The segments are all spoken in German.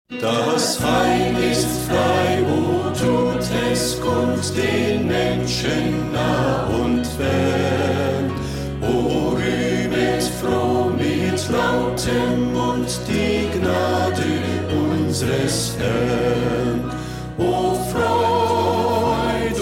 Das Heil ist frei, o tut es kund den Menschen nah und fern. O rühmet froh mit lautem Mund die Gnade unseres Herrn. O Freud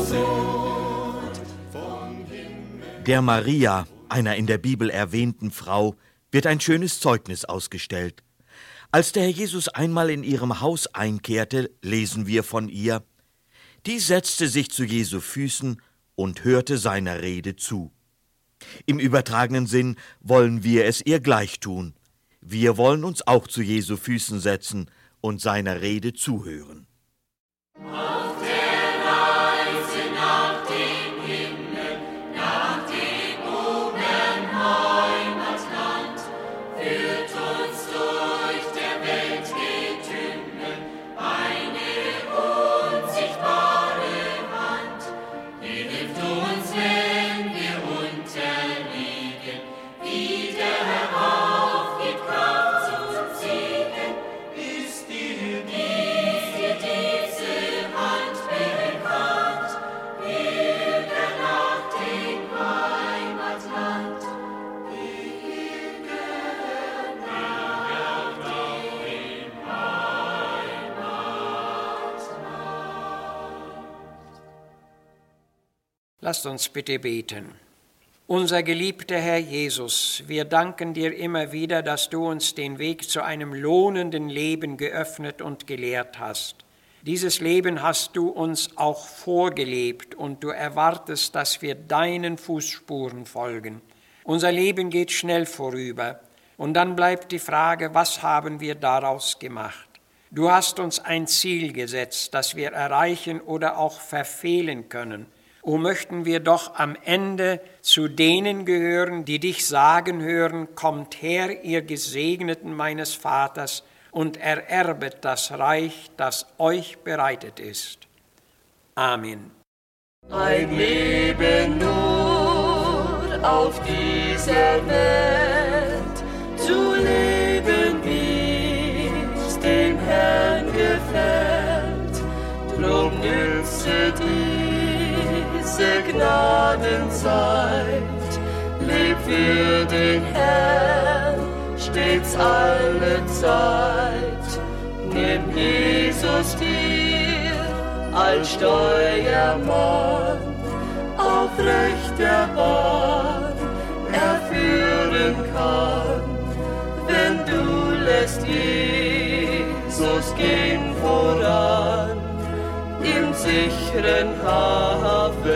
vom Himmel. Der Maria, einer in der Bibel erwähnten Frau, wird ein schönes Zeugnis ausgestellt. Als der Herr Jesus einmal in ihrem Haus einkehrte, lesen wir von ihr: Die setzte sich zu Jesu Füßen und hörte seiner Rede zu. Im übertragenen Sinn wollen wir es ihr gleich tun. Wir wollen uns auch zu Jesu Füßen setzen und seiner Rede zuhören. Lasst uns bitte beten. Unser geliebter Herr Jesus, wir danken dir immer wieder, dass du uns den Weg zu einem lohnenden Leben geöffnet und gelehrt hast. Dieses Leben hast du uns auch vorgelebt und du erwartest, dass wir deinen Fußspuren folgen. Unser Leben geht schnell vorüber und dann bleibt die Frage, was haben wir daraus gemacht? Du hast uns ein Ziel gesetzt, das wir erreichen oder auch verfehlen können. O möchten wir doch am Ende zu denen gehören, die dich sagen hören: Kommt her, ihr Gesegneten meines Vaters, und ererbet das Reich, das euch bereitet ist. Amen. Ein Leben nur auf dieser Welt zu leben, wie's dem Herrn gefällt, drum nütze diese Gnadenzeit, leb für den Herrn stets alle Zeit. Nimm Jesus dir als Steuermann auf rechter Bahn, er führen kann, wenn du lässt Jesus gehen voran. Im sicheren Hafen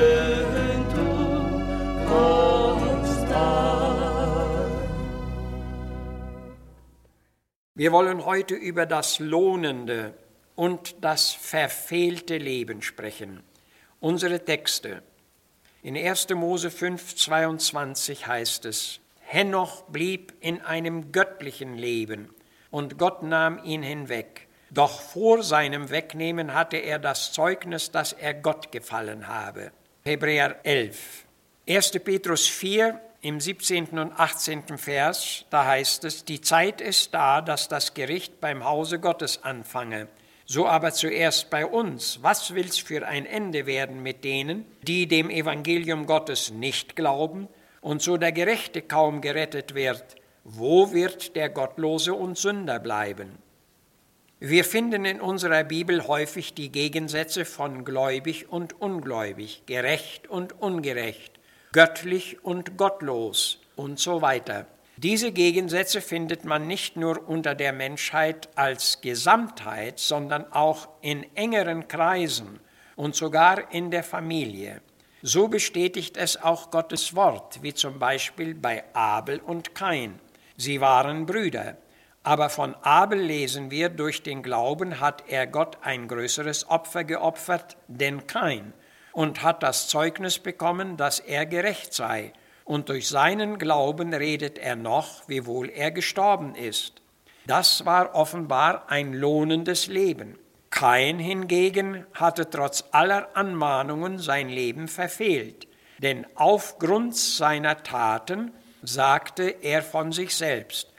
du kommst an. Wir wollen heute über das lohnende und das verfehlte Leben sprechen. Unsere Texte. In 1. Mose 5,22 heißt es: Henoch blieb in einem göttlichen Leben, und Gott nahm ihn hinweg. Doch vor seinem Wegnehmen hatte er das Zeugnis, dass er Gott gefallen habe. Hebräer 11. 1. Petrus 4, im 17. und 18. Vers, da heißt es: Die Zeit ist da, dass das Gericht beim Hause Gottes anfange. So aber zuerst bei uns. Was will's für ein Ende werden mit denen, die dem Evangelium Gottes nicht glauben, und so der Gerechte kaum gerettet wird? Wo wird der Gottlose und Sünder bleiben? Wir finden in unserer Bibel häufig die Gegensätze von gläubig und ungläubig, gerecht und ungerecht, göttlich und gottlos und so weiter. Diese Gegensätze findet man nicht nur unter der Menschheit als Gesamtheit, sondern auch in engeren Kreisen und sogar in der Familie. So bestätigt es auch Gottes Wort, wie zum Beispiel bei Abel und Kain. Sie waren Brüder. Aber von Abel lesen wir: Durch den Glauben hat er Gott ein größeres Opfer geopfert denn Kain und hat das Zeugnis bekommen, dass er gerecht sei. Und durch seinen Glauben redet er noch, wiewohl er gestorben ist. Das war offenbar ein lohnendes Leben. Kain hingegen hatte trotz aller Anmahnungen sein Leben verfehlt, denn aufgrund seiner Taten sagte er von sich selbst: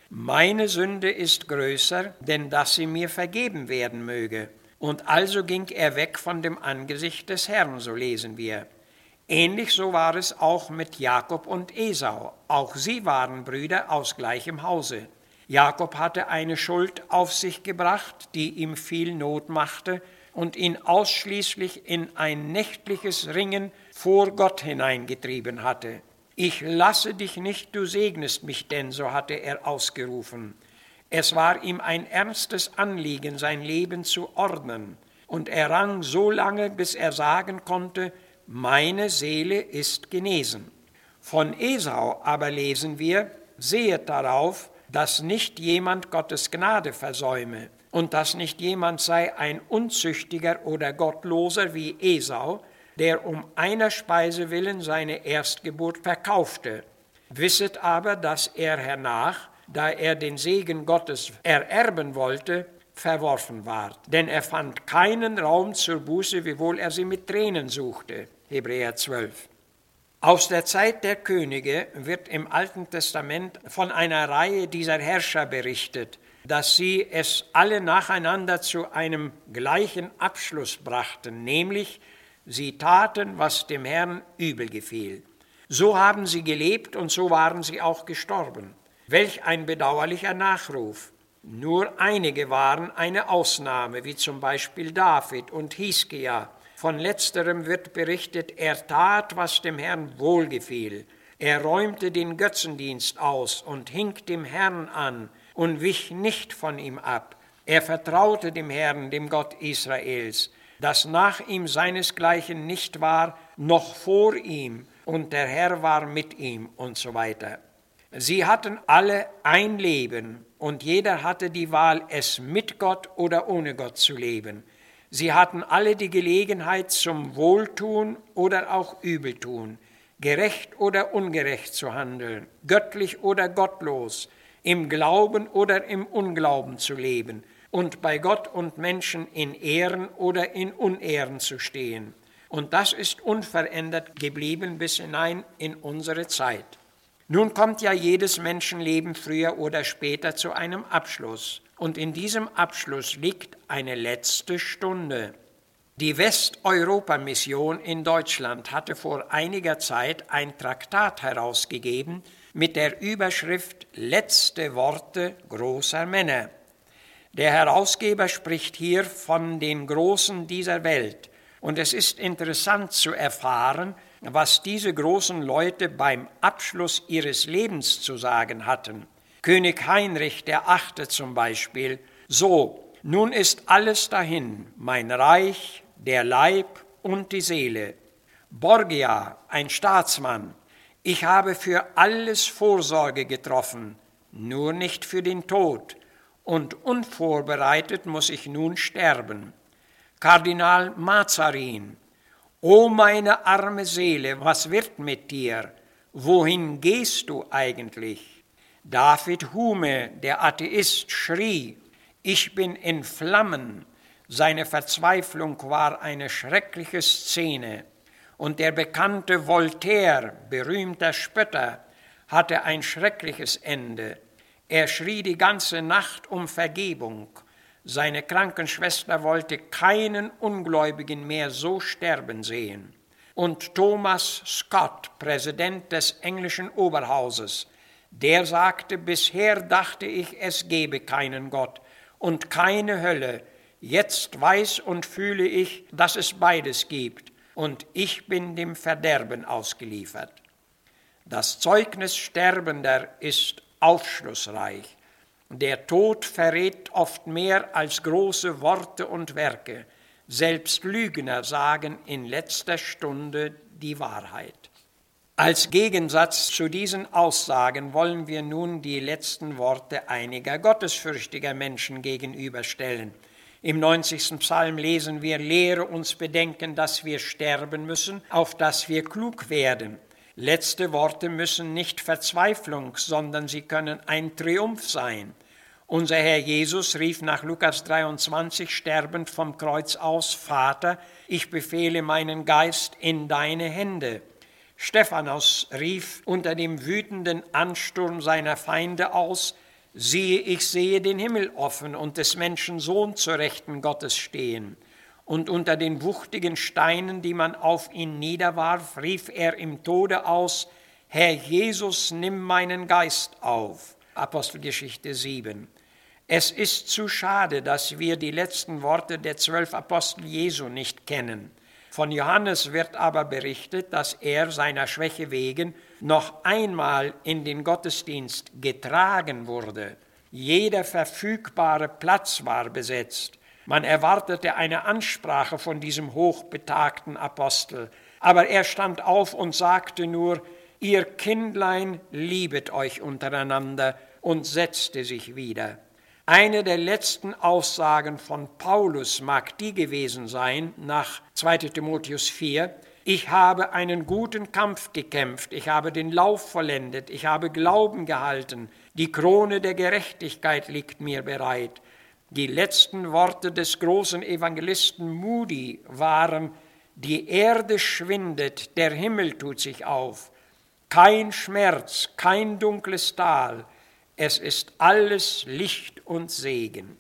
meine Sünde ist größer, denn dass sie mir vergeben werden möge. Und also ging er weg von dem Angesicht des Herrn, so lesen wir. Ähnlich so war es auch mit Jakob und Esau. Auch sie waren Brüder aus gleichem Hause. Jakob hatte eine Schuld auf sich gebracht, die ihm viel Not machte und ihn ausschließlich in ein nächtliches Ringen vor Gott hineingetrieben hatte. Ich lasse dich nicht, du segnest mich denn, so hatte er ausgerufen. Es war ihm ein ernstes Anliegen, sein Leben zu ordnen, und er rang so lange, bis er sagen konnte, meine Seele ist genesen. Von Esau aber lesen wir, sehet darauf, dass nicht jemand Gottes Gnade versäume und dass nicht jemand sei ein Unzüchtiger oder Gottloser wie Esau, der um einer Speise willen seine Erstgeburt verkaufte. Wisset aber, dass er hernach, da er den Segen Gottes ererben wollte, verworfen ward. Denn er fand keinen Raum zur Buße, wiewohl er sie mit Tränen suchte. Hebräer 12. Aus der Zeit der Könige wird im Alten Testament von einer Reihe dieser Herrscher berichtet, dass sie es alle nacheinander zu einem gleichen Abschluss brachten, nämlich sie taten, was dem Herrn übel gefiel. So haben sie gelebt und so waren sie auch gestorben. Welch ein bedauerlicher Nachruf. Nur einige waren eine Ausnahme, wie zum Beispiel David und Hiskia. Von letzterem wird berichtet, er tat, was dem Herrn wohlgefiel. Er räumte den Götzendienst aus und hing dem Herrn an und wich nicht von ihm ab. Er vertraute dem Herrn, dem Gott Israels, dass nach ihm seinesgleichen nicht war, noch vor ihm, und der Herr war mit ihm und so weiter. Sie hatten alle ein Leben und jeder hatte die Wahl, es mit Gott oder ohne Gott zu leben. Sie hatten alle die Gelegenheit zum Wohltun oder auch Übeltun, gerecht oder ungerecht zu handeln, göttlich oder gottlos, im Glauben oder im Unglauben zu leben und bei Gott und Menschen in Ehren oder in Unehren zu stehen. Und das ist unverändert geblieben bis hinein in unsere Zeit. Nun kommt ja jedes Menschenleben früher oder später zu einem Abschluss. Und in diesem Abschluss liegt eine letzte Stunde. Die Westeuropa-Mission in Deutschland hatte vor einiger Zeit ein Traktat herausgegeben mit der Überschrift Letzte Worte großer Männer. Der Herausgeber spricht hier von den Großen dieser Welt. Und es ist interessant zu erfahren, was diese großen Leute beim Abschluss ihres Lebens zu sagen hatten. König Heinrich VIII. Zum Beispiel: So, nun ist alles dahin, mein Reich, der Leib und die Seele. Borgia, ein Staatsmann: Ich habe für alles Vorsorge getroffen, nur nicht für den Tod, und unvorbereitet muss ich nun sterben. Kardinal Mazarin: O meine arme Seele, was wird mit dir? Wohin gehst du eigentlich? David Hume, der Atheist, schrie: Ich bin in Flammen. Seine Verzweiflung war eine schreckliche Szene. Und der bekannte Voltaire, berühmter Spötter, hatte ein schreckliches Ende. Er schrie die ganze Nacht um Vergebung. Seine Krankenschwester wollte keinen Ungläubigen mehr so sterben sehen. Und Thomas Scott, Präsident des englischen Oberhauses, der sagte: Bisher dachte ich, es gebe keinen Gott und keine Hölle. Jetzt weiß und fühle ich, dass es beides gibt, und ich bin dem Verderben ausgeliefert. Das Zeugnis Sterbender ist aufschlussreich. Der Tod verrät oft mehr als große Worte und Werke. Selbst Lügner sagen in letzter Stunde die Wahrheit. Als Gegensatz zu diesen Aussagen wollen wir nun die letzten Worte einiger gottesfürchtiger Menschen gegenüberstellen. Im 90. Psalm lesen wir: Lehre uns bedenken, dass wir sterben müssen, auf dass wir klug werden. Letzte Worte müssen nicht Verzweiflung, sondern sie können ein Triumph sein. Unser Herr Jesus rief nach Lukas 23 sterbend vom Kreuz aus: Vater, ich befehle meinen Geist in deine Hände. Stephanus rief unter dem wütenden Ansturm seiner Feinde aus: Siehe, ich sehe den Himmel offen und des Menschen Sohn zur Rechten Gottes stehen. Und unter den wuchtigen Steinen, die man auf ihn niederwarf, rief er im Tode aus, Herr Jesus, nimm meinen Geist auf. Apostelgeschichte 7. Es ist zu schade, dass wir die letzten Worte der 12 Apostel Jesu nicht kennen. Von Johannes wird aber berichtet, dass er seiner Schwäche wegen noch einmal in den Gottesdienst getragen wurde. Jeder verfügbare Platz war besetzt. Man erwartete eine Ansprache von diesem hochbetagten Apostel, aber er stand auf und sagte nur, ihr Kindlein, liebet euch untereinander, und setzte sich wieder. Eine der letzten Aussagen von Paulus mag die gewesen sein, nach 2. Timotheus 4, ich habe einen guten Kampf gekämpft, ich habe den Lauf vollendet, ich habe Glauben gehalten, die Krone der Gerechtigkeit liegt mir bereit. Die letzten Worte des großen Evangelisten Moody waren, die Erde schwindet, der Himmel tut sich auf, kein Schmerz, kein dunkles Tal, es ist alles Licht und Segen.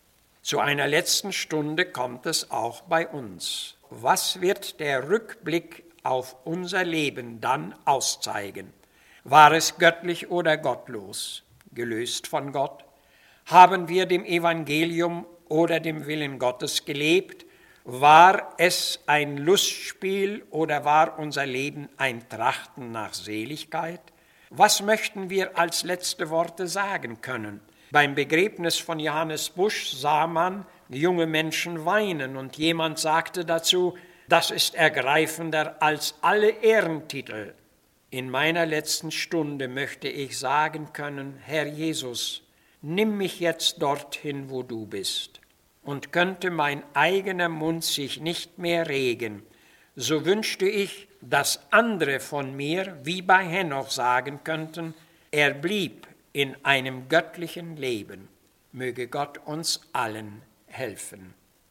Zu einer letzten Stunde kommt es auch bei uns. Was wird der Rückblick auf unser Leben dann auszeigen? War es göttlich oder gottlos, gelöst von Gott? Haben wir dem Evangelium oder dem Willen Gottes gelebt? War es ein Lustspiel oder war unser Leben ein Trachten nach Seligkeit? Was möchten wir als letzte Worte sagen können? Beim Begräbnis von Johannes Busch sah man junge Menschen weinen und jemand sagte dazu, das ist ergreifender als alle Ehrentitel. In meiner letzten Stunde möchte ich sagen können, Herr Jesus, nimm mich jetzt dorthin, wo du bist. Und könnte mein eigener Mund sich nicht mehr regen, so wünschte ich, dass andere von mir, wie bei Henoch, sagen könnten, er blieb in einem göttlichen Leben. Möge Gott uns allen helfen.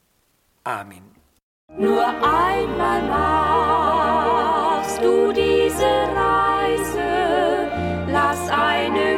Amen. Nur einmal machst du diese Reise, lass eine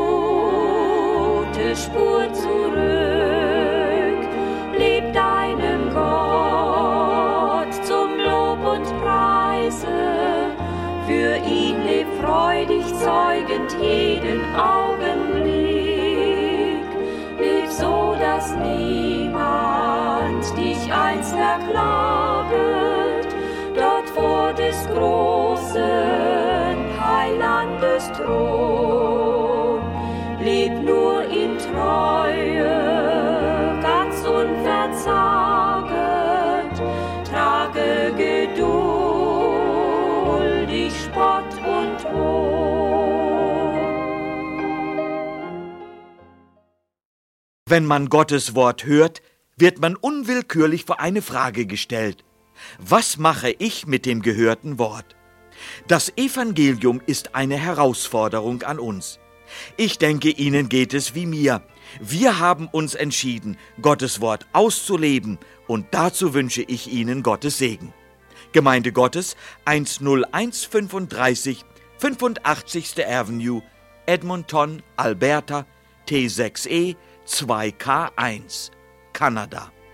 gute Spur zurück, leb deinem Gott zum Lob und Preise, für ihn leb freudig zeugend jeden Augenblick, leb so, dass niemand dich einst verklaget, dort vor des großen Heilandes Thron, leb nur in Treue, ganz unverzaget, trage geduldig Spott und Hohn. Wenn man Gottes Wort hört, wird man unwillkürlich vor eine Frage gestellt. Was mache ich mit dem gehörten Wort? Das Evangelium ist eine Herausforderung an uns. Ich denke, Ihnen geht es wie mir. Wir haben uns entschieden, Gottes Wort auszuleben, und dazu wünsche ich Ihnen Gottes Segen. Gemeinde Gottes, 10135, 85. Avenue, Edmonton, Alberta, T6E 2K1, Kanada.